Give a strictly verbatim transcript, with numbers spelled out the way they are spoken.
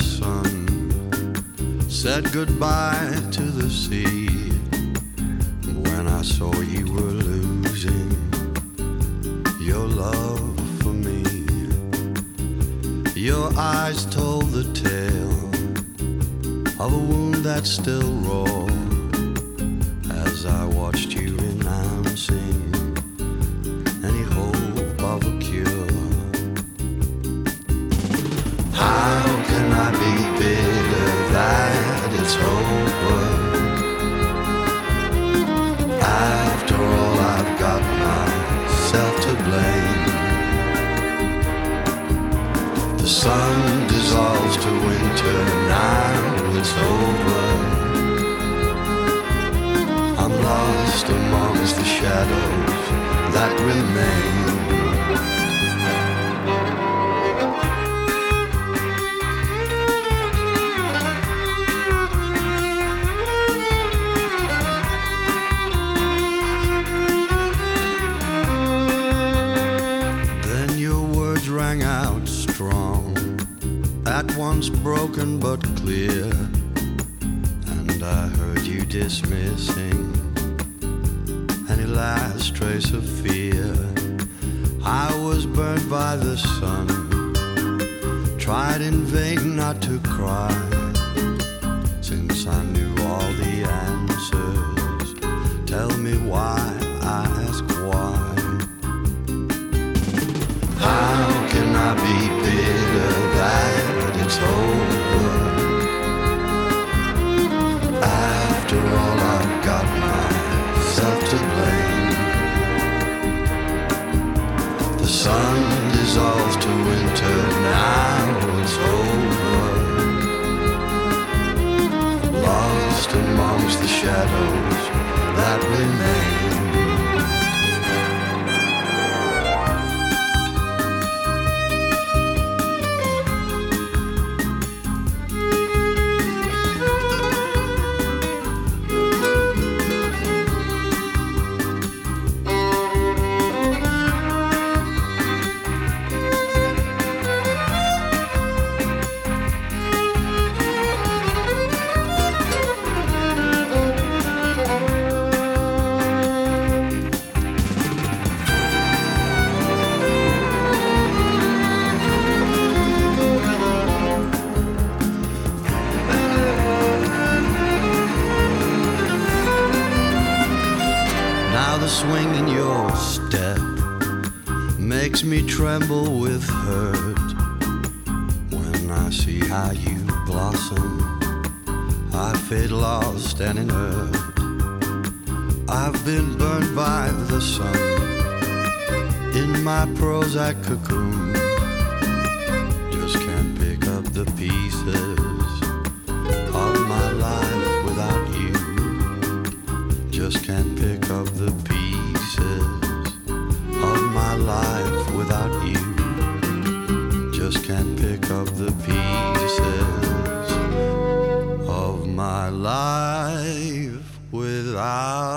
sun, said goodbye to the sea. When I saw you were losing your love for me, your eyes told the tale of a wound that's still raw. As I watched you renouncing any hope of a cure, how can I be bitter that it's over? After all, I've got myself to blame. The sun dissolves to winter, now it's over. I'm lost amongst the shadows that remain. Then your words rang out strong, at once broken but clear, and I heard you dismissing any last trace of fear. I was burned by the sun, tried in vain not to cry, since I knew all the answers. Tell me why, I ask why. How can I be bitter that it's over? After all, I've got myself to blame. The sun dissolves to winter, now it's over. Lost amongst the shadows that remain. Swing in your step makes me tremble with hurt. When I see how you blossom, I fade lost and inert. I've been burned by the sun in my Prozac cocoon. Just can't pick up the pieces of my life without you. Just can't pick up the pieces of my life without you. Just can't pick up the pieces of my life without